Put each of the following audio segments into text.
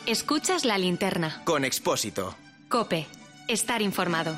Escuchas La Linterna. Con Expósito. COPE. Estar informado.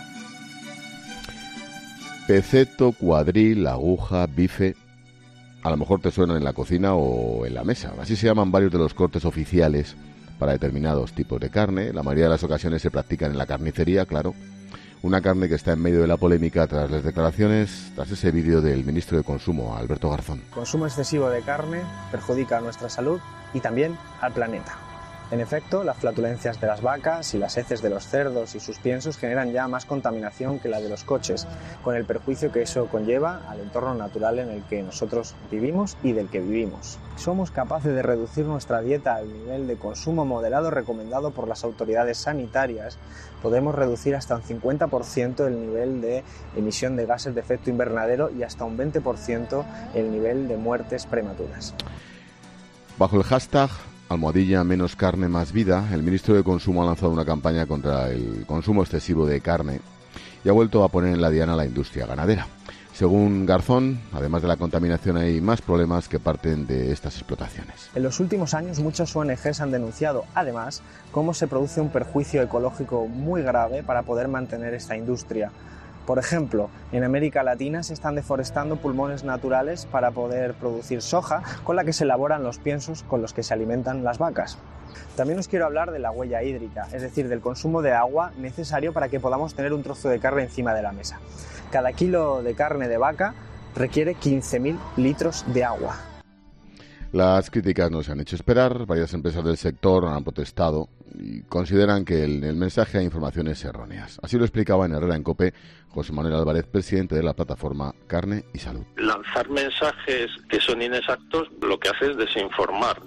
Peceto, cuadril, aguja, bife. A lo mejor te suenan en la cocina o en la mesa. Así se llaman varios de los cortes oficiales para determinados tipos de carne. La mayoría de las ocasiones se practican en la carnicería, claro. Una carne que está en medio de la polémica tras las declaraciones, tras ese vídeo del ministro de Consumo, Alberto Garzón. El consumo excesivo de carne perjudica a nuestra salud y también al planeta. En efecto, las flatulencias de las vacas y las heces de los cerdos y sus piensos generan ya más contaminación que la de los coches, con el perjuicio que eso conlleva al entorno natural en el que nosotros vivimos y del que vivimos. Somos capaces de reducir nuestra dieta al nivel de consumo moderado recomendado por las autoridades sanitarias. Podemos reducir hasta un 50% el nivel de emisión de gases de efecto invernadero y hasta un 20% el nivel de muertes prematuras. Bajo el hashtag #menos carne más vida, el ministro de Consumo ha lanzado una campaña contra el consumo excesivo de carne y ha vuelto a poner en la diana a la industria ganadera. Según Garzón, además de la contaminación, hay más problemas que parten de estas explotaciones. En los últimos años muchas ONGs han denunciado, además, cómo se produce un perjuicio ecológico muy grave para poder mantener esta industria. Por ejemplo, en América Latina se están deforestando pulmones naturales para poder producir soja con la que se elaboran los piensos con los que se alimentan las vacas. También os quiero hablar de la huella hídrica, es decir, del consumo de agua necesario para que podamos tener un trozo de carne encima de la mesa. Cada kilo de carne de vaca requiere 15.000 litros de agua. Las críticas no se han hecho esperar. Varias empresas del sector han protestado y consideran que el mensaje a informaciones erróneas. Así lo explicaba en Herrera en COPE José Manuel Álvarez, presidente de la plataforma Carne y Salud. Lanzar mensajes que son inexactos lo que hace es desinformar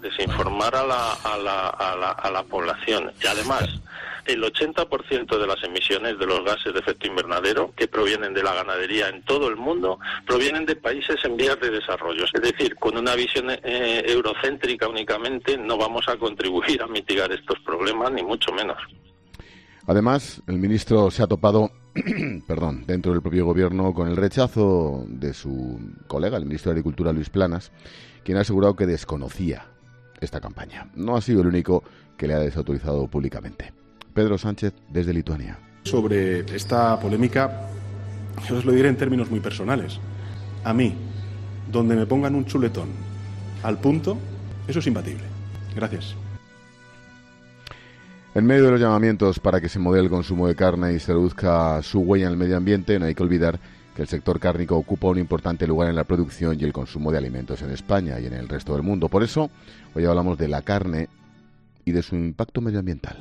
a la población. Y además, el 80% de las emisiones de los gases de efecto invernadero que provienen de la ganadería en todo el mundo provienen de países en vías de desarrollo. Es decir, con una visión eurocéntrica únicamente no vamos a contribuir a mitigar estos problemas, ni mucho menos. Además, el ministro se ha topado dentro del propio gobierno con el rechazo de su colega, el ministro de Agricultura, Luis Planas, quien ha asegurado que desconocía esta campaña. No ha sido el único que le ha desautorizado públicamente. Pedro Sánchez, desde Lituania. Sobre esta polémica, yo os lo diré en términos muy personales. A mí, donde me pongan un chuletón al punto, eso es imbatible. Gracias. En medio de los llamamientos para que se modele el consumo de carne y se reduzca su huella en el medio ambiente, no hay que olvidar que el sector cárnico ocupa un importante lugar en la producción y el consumo de alimentos en España y en el resto del mundo. Por eso, hoy hablamos de la carne y de su impacto medioambiental.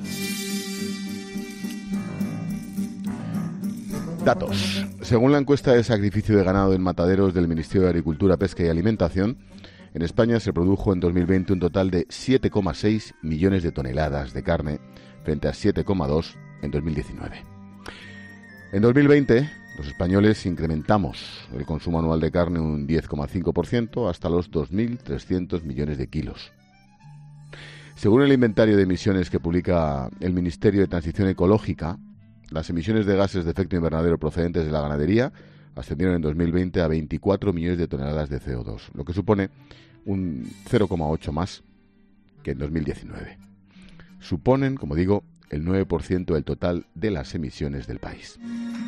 Datos. Según la encuesta de sacrificio de ganado en mataderos del Ministerio de Agricultura, Pesca y Alimentación, en España se produjo en 2020 un total de 7,6 millones de toneladas de carne frente a 7,2 en 2019. En 2020, los españoles incrementamos el consumo anual de carne un 10,5% hasta los 2.300 millones de kilos. Según el inventario de emisiones que publica el Ministerio de Transición Ecológica, las emisiones de gases de efecto invernadero procedentes de la ganadería ascendieron en 2020 a 24 millones de toneladas de CO2, lo que supone un 0,8 más que en 2019. Suponen, como digo, el 9% del total de las emisiones del país.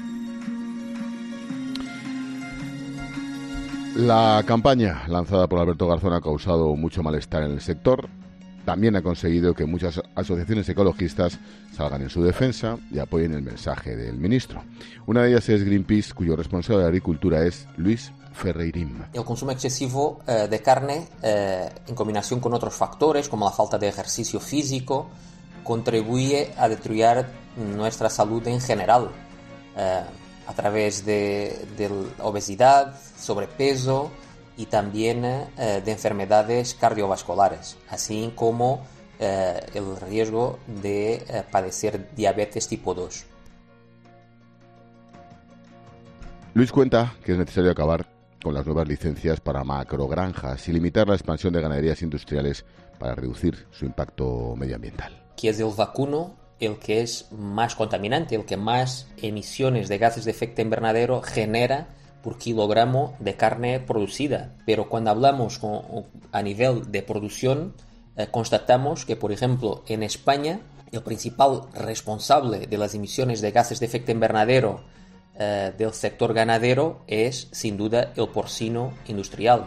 La campaña lanzada por Alberto Garzón ha causado mucho malestar en el sector. También ha conseguido que muchas asociaciones ecologistas salgan en su defensa y apoyen el mensaje del ministro. Una de ellas es Greenpeace, cuyo responsable de Agricultura es Luis Ferreirín. El consumo excesivo de carne, en combinación con otros factores como la falta de ejercicio físico, contribuye a destruir nuestra salud en general, a través de obesidad, sobrepeso y también de enfermedades cardiovasculares, así como el riesgo de padecer diabetes tipo 2. Luis cuenta que es necesario acabar con las nuevas licencias para macrogranjas y limitar la expansión de ganaderías industriales para reducir su impacto medioambiental. Que es el vacuno el que es más contaminante, el que más emisiones de gases de efecto invernadero genera por kilogramo de carne producida. Pero cuando hablamos a nivel de producción, constatamos que, por ejemplo, en España, el principal responsable de las emisiones de gases de efecto invernadero del sector ganadero es, sin duda, el porcino industrial.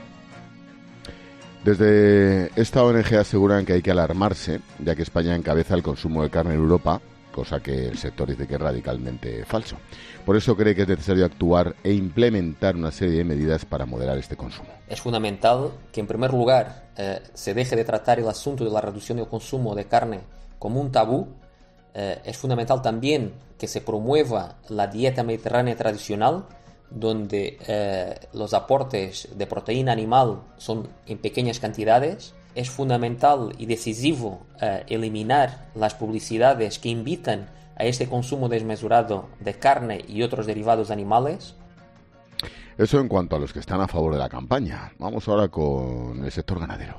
Desde esta ONG aseguran que hay que alarmarse, ya que España encabeza el consumo de carne en Europa, cosa que el sector dice que es radicalmente falso. Por eso cree que es necesario actuar e implementar una serie de medidas para moderar este consumo. Es fundamental que, en primer lugar, se deje de tratar el asunto de la reducción del consumo de carne como un tabú. Es fundamental también que se promueva la dieta mediterránea tradicional, donde los aportes de proteína animal son en pequeñas cantidades. Es fundamental y decisivo eliminar las publicidades que invitan a este consumo desmesurado de carne y otros derivados animales. Eso en cuanto a los que están a favor de la campaña. Vamos ahora con el sector ganadero.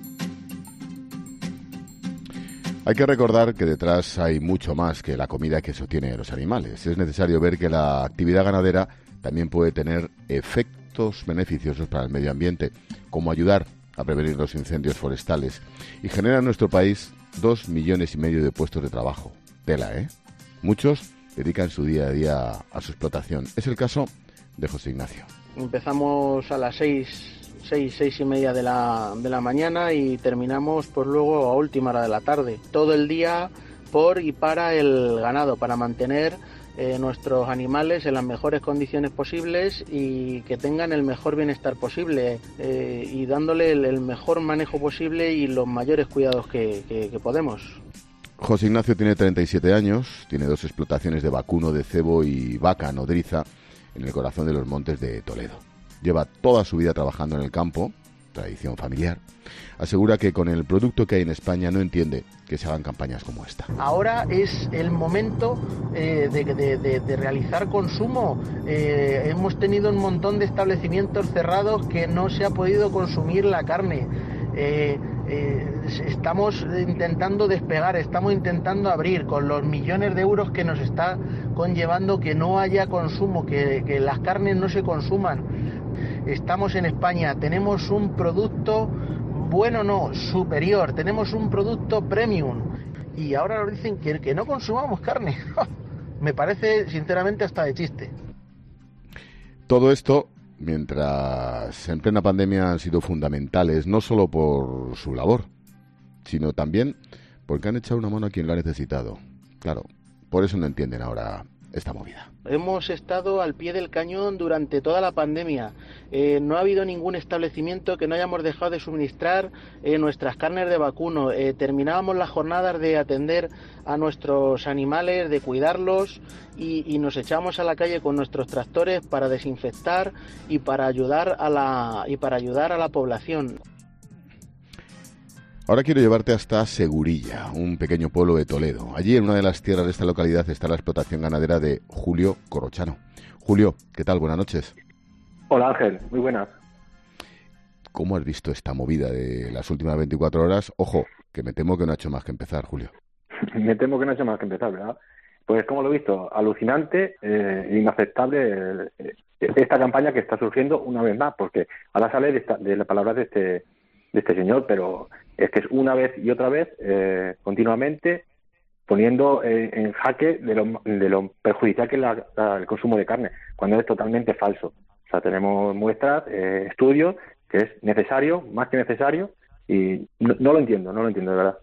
Hay que recordar que detrás hay mucho más que la comida que sostiene a los animales. Es necesario ver que la actividad ganadera también puede tener efectos beneficiosos para el medio ambiente, como ayudar a prevenir los incendios forestales, y genera en nuestro país 2,5 millones de puestos de trabajo. Tela, ¿eh? Muchos dedican su día a día a su explotación. Es el caso de José Ignacio. Empezamos a las 6:30 de la mañana y terminamos pues luego a última hora de la tarde. Todo el día por y para el ganado, para mantener nuestros animales en las mejores condiciones posibles y que tengan el mejor bienestar posible, y dándole el mejor manejo posible y los mayores cuidados que podemos. José Ignacio tiene 37 años, tiene 2 explotaciones de vacuno, de cebo y vaca nodriza en el corazón de los montes de Toledo. Lleva toda su vida trabajando en el campo, tradición familiar. Asegura que con el producto que hay en España no entiende que se hagan campañas como esta. Ahora es el momento de realizar consumo. Hemos tenido un montón de establecimientos cerrados que no se ha podido consumir la carne. Estamos intentando despegar, estamos intentando abrir con los millones de euros que nos está conllevando que no haya consumo, que las carnes no se consuman. Estamos en España, tenemos un producto bueno, no, superior, tenemos un producto premium y ahora nos dicen que no consumamos carne. Me parece sinceramente hasta de chiste. Todo esto mientras en plena pandemia han sido fundamentales, no solo por su labor, sino también porque han echado una mano a quien lo ha necesitado. Claro, por eso no entienden ahora esta movida. Hemos estado al pie del cañón durante toda la pandemia. No ha habido ningún establecimiento que no hayamos dejado de suministrar nuestras carnes de vacuno. Terminábamos las jornadas de atender a nuestros animales, de cuidarlos y nos echábamos a la calle con nuestros tractores para desinfectar y para ayudar a la población. Ahora quiero llevarte hasta Segurilla, un pequeño pueblo de Toledo. Allí, en una de las tierras de esta localidad, está la explotación ganadera de Julio Corrochano. Julio, ¿qué tal? Buenas noches. Hola Ángel, muy buenas. ¿Cómo has visto esta movida de las últimas 24 horas? Ojo, que me temo que no ha hecho más que empezar, Julio. Me temo que no ha hecho más que empezar, ¿verdad? Pues como lo he visto, alucinante, inaceptable esta campaña que está surgiendo una vez más, porque ahora sale de las palabras de este señor, pero es que es una vez y otra vez, continuamente, poniendo en jaque de lo perjudicial que es el consumo de carne, cuando es totalmente falso. O sea, tenemos muestras, estudios, que es necesario, más que necesario, y no lo entiendo de verdad.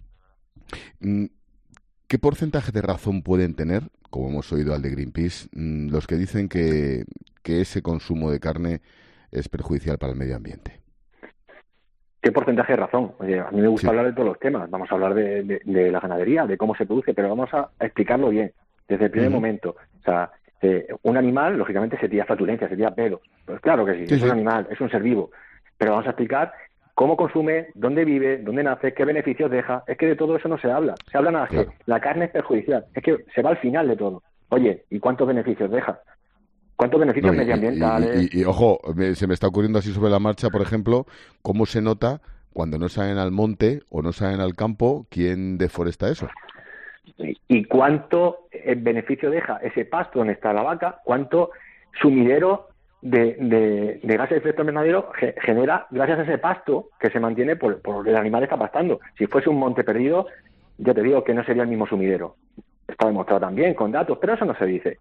¿Qué porcentaje de razón pueden tener, como hemos oído al de Greenpeace, los que dicen que ese consumo de carne es perjudicial para el medio ambiente? ¿Qué porcentaje de razón? Oye, a mí me gusta hablar de todos los temas. Vamos a hablar de la ganadería, de cómo se produce, pero vamos a explicarlo bien, desde el primer momento. O sea, un animal, lógicamente, se tira flatulencia, se tira pelos. Pues claro que sí, es un animal, es un ser vivo. Pero vamos a explicar cómo consume, dónde vive, dónde nace, qué beneficios deja. Es que de todo eso no se habla. Se habla nada más que la carne es perjudicial. Es que se va al final de todo. Oye, ¿y cuántos beneficios deja? ¿Cuántos beneficios medioambientales? Y ojo, se me está ocurriendo así sobre la marcha, por ejemplo, cómo se nota cuando no salen al monte o no salen al campo, ¿quién deforesta eso? ¿Y cuánto beneficio deja ese pasto donde está la vaca? ¿Cuánto sumidero de gases de efecto invernadero genera gracias a ese pasto que se mantiene por el animal está pastando. Si fuese un monte perdido, ya te digo que no sería el mismo sumidero. Está demostrado también con datos, pero eso no se dice.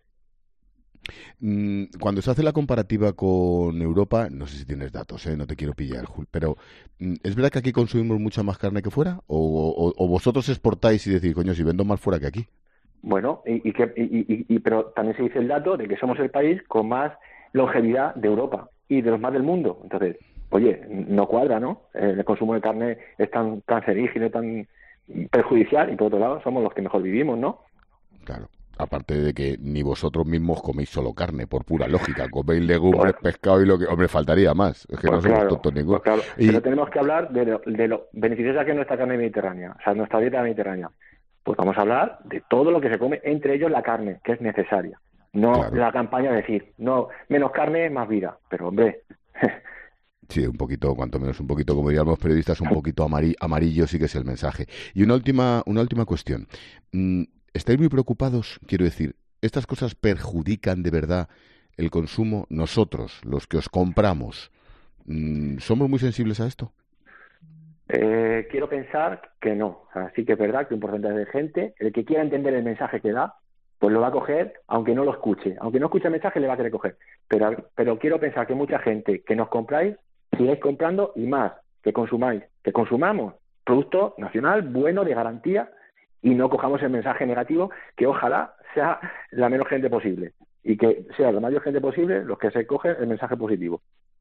Cuando se hace la comparativa con Europa, no sé si tienes datos, no te quiero pillar, Jul, pero ¿es verdad que aquí consumimos mucha más carne que fuera? ¿O vosotros exportáis y decís, coño, si vendo más fuera que aquí? Bueno, pero también se dice el dato de que somos el país con más longevidad de Europa y de los más del mundo. Entonces, oye, no cuadra, ¿no? El consumo de carne es tan cancerígeno, tan perjudicial, y por otro lado somos los que mejor vivimos, ¿no? Claro. Aparte de que ni vosotros mismos coméis solo carne, por pura lógica. Coméis legumbres, pescado y lo que... Hombre, faltaría más. Es que no somos tontos ninguno. Claro. Pero tenemos que hablar de lo beneficiosa que es nuestra carne mediterránea, o sea, nuestra dieta mediterránea. Pues vamos a hablar de todo lo que se come, entre ellos la carne, que es necesaria. No la campaña de decir, no, menos carne, más vida. Pero, hombre... Sí, un poquito, cuanto menos un poquito, como dirían los periodistas, un poquito amarillo sí que es el mensaje. Y una última cuestión. ¿Estáis muy preocupados? Quiero decir, ¿estas cosas perjudican de verdad el consumo? Nosotros, los que os compramos, ¿somos muy sensibles a esto? Quiero pensar que no. Así que es verdad que un porcentaje de gente, el que quiera entender el mensaje que da, pues lo va a coger, aunque no lo escuche. Aunque no escuche el mensaje, le va a querer coger. Pero quiero pensar que mucha gente que nos compráis, sigáis comprando y más, que consumáis, que consumamos producto nacional, bueno, de garantía, y no cojamos el mensaje negativo, que ojalá sea la menos gente posible y que sea la mayor gente posible los que se cogen el mensaje positivo.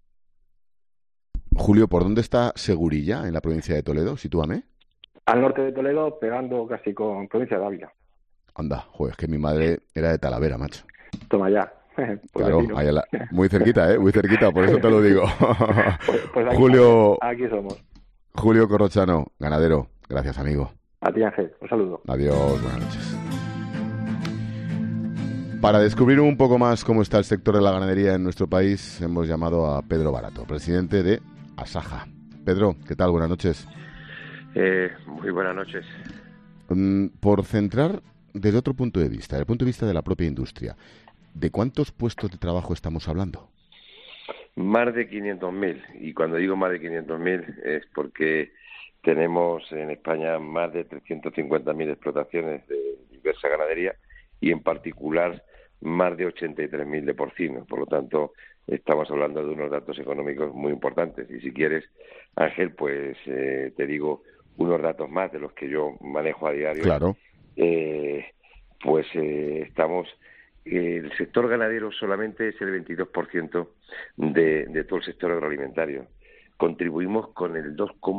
Julio, ¿por dónde está Segurilla, en la provincia de Toledo? Sitúame. Al norte de Toledo, pegando casi con provincia de Ávila. Anda, joder, es que mi madre era de Talavera, macho. Toma ya. Pues claro, muy cerquita, muy cerquita, por eso te lo digo. Pues aquí, Julio, aquí somos. Julio Corrochano, ganadero. Gracias, amigo. A ti, Ángel. Un saludo. Adiós, buenas noches. Para descubrir un poco más cómo está el sector de la ganadería en nuestro país, hemos llamado a Pedro Barato, presidente de Asaja. Pedro, ¿qué tal? Buenas noches. Muy buenas noches. Por centrar desde otro punto de vista, desde el punto de vista de la propia industria, ¿de cuántos puestos de trabajo estamos hablando? Más de 500.000. Y cuando digo más de 500.000 es porque tenemos en España más de 350.000 explotaciones de diversa ganadería y en particular más de 83.000 de porcinos. Por lo tanto, estamos hablando de unos datos económicos muy importantes. Y si quieres, Ángel, pues te digo unos datos más de los que yo manejo a diario. Claro. Estamos... El sector ganadero solamente es el 22% de todo el sector agroalimentario. Contribuimos con el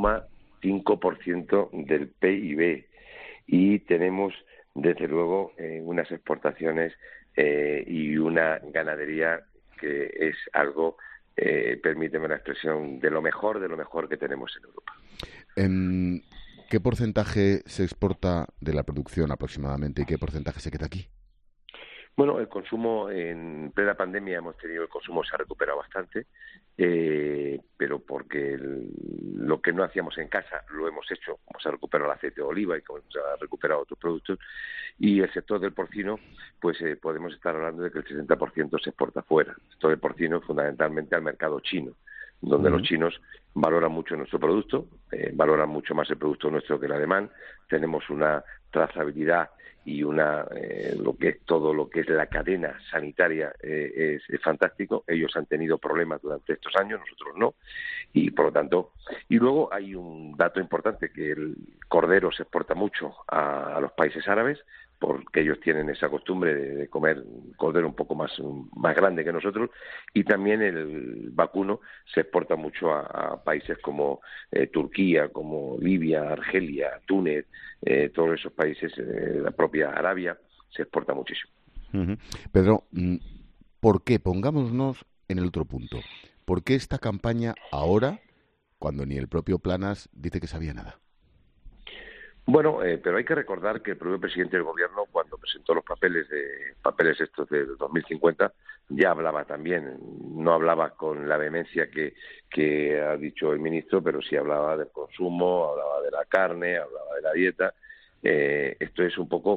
2,5% del PIB y tenemos, desde luego, unas exportaciones y una ganadería que es algo, permíteme la expresión, de lo mejor que tenemos en Europa. ¿Qué porcentaje se exporta de la producción aproximadamente y qué porcentaje se queda aquí? Bueno, el consumo en plena pandemia el consumo se ha recuperado bastante, pero porque lo que no hacíamos en casa lo hemos hecho, como se ha recuperado el aceite de oliva y como se ha recuperado otros productos, y el sector del porcino, pues podemos estar hablando de que el 60% se exporta fuera. El sector del porcino fundamentalmente al mercado chino, donde los chinos valoran mucho nuestro producto, valoran mucho más el producto nuestro que el alemán, tenemos una trazabilidad y lo que es todo lo que es la cadena sanitaria es fantástico. Ellos han tenido problemas durante estos años, nosotros no, y por lo tanto, y luego hay un dato importante, que el cordero se exporta mucho a los países árabes, porque ellos tienen esa costumbre de comer cordero un poco más grande que nosotros, y también el vacuno se exporta mucho a países como Turquía, como Libia, Argelia, Túnez, todos esos países, la propia Arabia, se exporta muchísimo. Pedro, ¿por qué? Pongámonos en el otro punto. ¿Por qué esta campaña ahora, cuando ni el propio Planas dice que sabía nada? Bueno, pero hay que recordar que el propio presidente del gobierno, cuando presentó los papeles estos del 2050, ya hablaba también, no hablaba con la vehemencia que ha dicho el ministro, pero sí hablaba del consumo, hablaba de la carne, hablaba de la dieta. Esto es un poco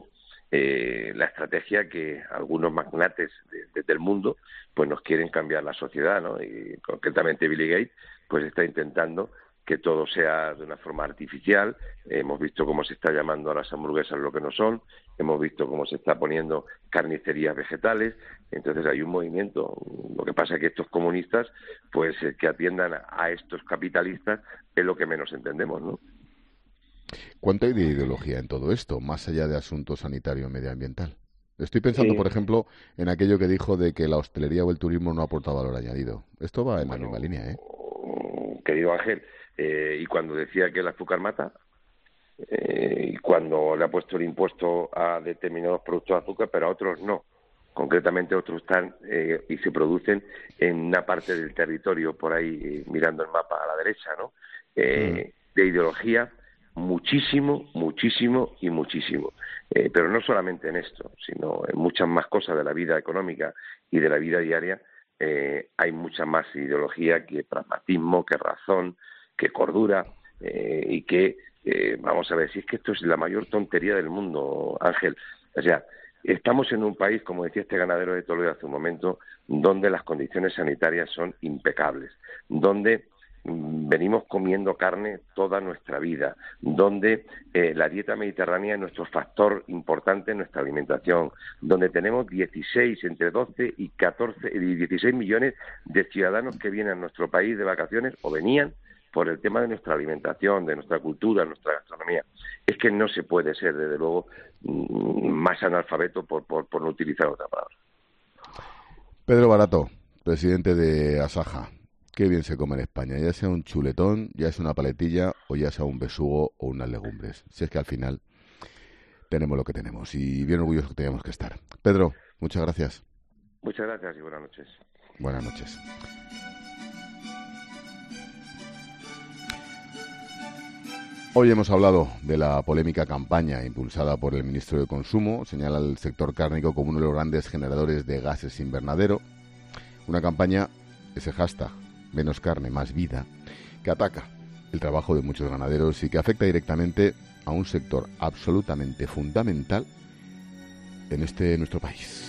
la estrategia que algunos magnates del mundo pues nos quieren cambiar la sociedad, ¿no? Y concretamente Billy Gates pues está intentando que todo sea de una forma artificial. Hemos visto cómo se está llamando a las hamburguesas lo que no son, hemos visto cómo se está poniendo carnicerías vegetales. Entonces hay un movimiento. Lo que pasa es que estos comunistas, pues que atiendan a estos capitalistas es lo que menos entendemos, ¿no? ¿Cuánto hay de ideología en todo esto, más allá de asunto sanitario y medioambiental? Estoy pensando, por ejemplo, en aquello que dijo de que la hostelería o el turismo no aporta valor añadido. Esto va en la misma línea, ¿eh? Querido Ángel, y cuando decía que el azúcar mata, y cuando le ha puesto el impuesto a determinados productos de azúcar, pero a otros no. Concretamente otros están y se producen en una parte del territorio, por ahí mirando el mapa a la derecha, ¿no? De ideología, muchísimo, muchísimo y muchísimo. Pero no solamente en esto, sino en muchas más cosas de la vida económica y de la vida diaria. Hay mucha más ideología que pragmatismo, que razón, que cordura, y que, vamos a ver, si es que esto es la mayor tontería del mundo, Ángel. O sea, estamos en un país, como decía este ganadero de Toledo hace un momento, donde las condiciones sanitarias son impecables, donde venimos comiendo carne toda nuestra vida, donde la dieta mediterránea es nuestro factor importante en nuestra alimentación, donde tenemos 16, entre 12 y 14, y 16 millones de ciudadanos que vienen a nuestro país de vacaciones o venían por el tema de nuestra alimentación, de nuestra cultura, nuestra gastronomía. Es que no se puede ser, desde luego, más analfabeto por no utilizar otra palabra. Pedro Barato, presidente de Asaja. Qué bien se come en España, ya sea un chuletón, ya sea una paletilla o ya sea un besugo o unas legumbres. Si es que al final tenemos lo que tenemos y bien orgullosos que teníamos que estar. Pedro, muchas gracias. Muchas gracias y buenas noches. Buenas noches. Hoy hemos hablado de la polémica campaña impulsada por el ministro de Consumo. Señala el sector cárnico como uno de los grandes generadores de gases invernadero. Una campaña, ese hashtag, menos carne, más vida, que ataca el trabajo de muchos ganaderos y que afecta directamente a un sector absolutamente fundamental en nuestro país.